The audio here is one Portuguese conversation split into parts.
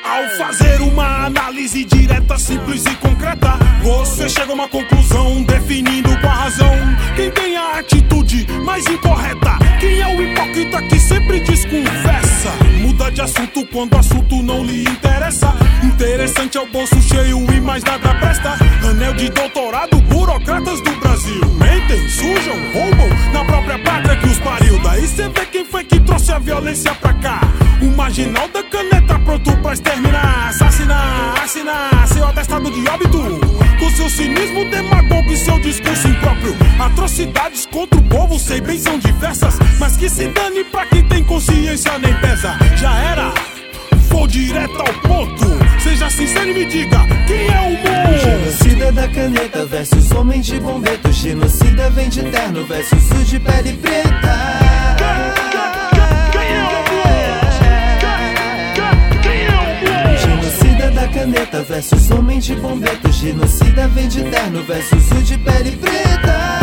Ao fazer uma análise direta, simples e concreta, você chega a uma conclusão definindo com a razão quem tem a atitude mais incorreta, quem é o hipócrita que sempre desconversa, muda de assunto quando o assunto não lhe interessa. Interessante é o bolso cheio e mais nada presta. Anel de doutorado, burocratas do Brasil mentem, sujam, roubam na própria pátria que os pariu. Daí cê vê quem foi que trouxe a violência pra cá. O marginal da caneta pronto pra exterminar, assassinar, assinar seu atestado de óbito, com seu cinismo demagogo e seu discurso impróprio. Atrocidades contra o povo, sei bem, são diversas, mas que se dane pra quem tem consciência nem pesa. Já era, vou direto ao ponto. Seja sincero e me diga, quem é o monstro? Genocida da caneta versus homem de bombeto. Genocida vem de terno versus os de pele preta. Genocida da caneta versus homem de bombeto. Genocida vem de terno versus o de pele preta.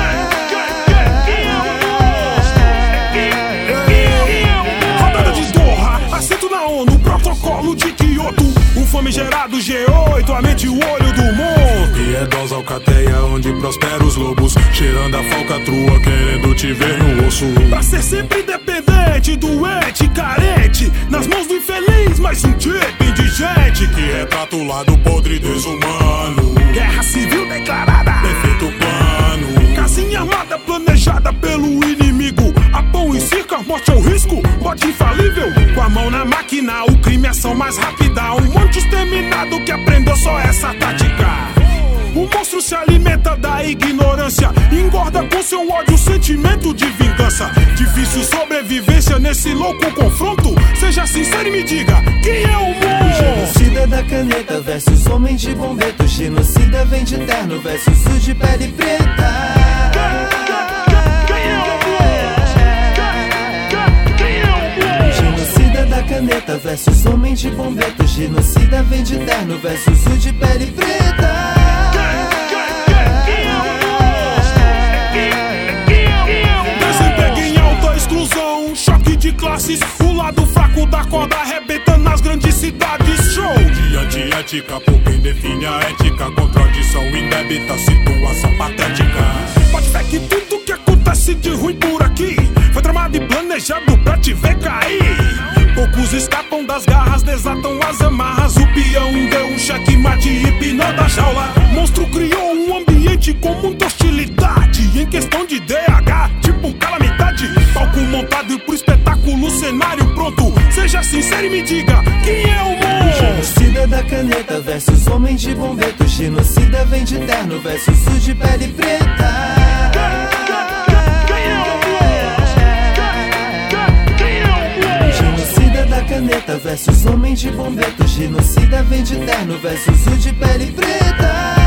Rodada de Doha, assento na ONU, protocolo de Kyoto, o famigerado G8, a mente e o olho do monstro. E é dose alcateia onde prosperam os lobos, cheirando a falcatrua, querendo te ver no osso. Pra ser sempre independente, doente, carente, nas mãos do infeliz, mais um tipo indigente que retrata o lado podre e desumano. Guerra civil declarada, perfeito plano. Casinha armada planejada pelo inimigo. A pão e circo, a morte é o risco, bote infalível. Com a mão na máquina, o crime é ação mais rápida. Um monte exterminado que aprendeu só essa tática. O monstro se alimenta da ignorância, engorda com seu ódio, sentimento de vingança. Difícil sobrevivência nesse louco confronto. Seja sincero e me diga, quem é o monstro? Genocida da caneta versus homem de bombeto. Genocida vem de terno versus os de pele preta. Genocida da caneta versus homem de bombeto. Genocida vem de terno versus o de pele preta. Desemprego em alta exclusão, choque de classes, o lado fraco da corda arrebenta nas grandes cidades. Show de antiética, por quem define a ética, contradição indébita, situação patética. Pode ver que tudo que acontece de ruim por aqui foi tramado e planejado pra te ver cair. Poucos escapam das garras, desatam as amarras. O peão deu um checkmate e pinou da jaula. Monstro criou um ambiente com muita hostilidade. Em questão de DH, tipo calamidade. Palco montado e pro espetáculo, cenário pronto. Seja sincero e me diga, quem é o monstro? Genocida da caneta versus homem de bombeto. Genocida vem de terno versus os de pele preta. Genocida da caneta versus homem de bombeto. Genocida vem de terno versus o de pele preta.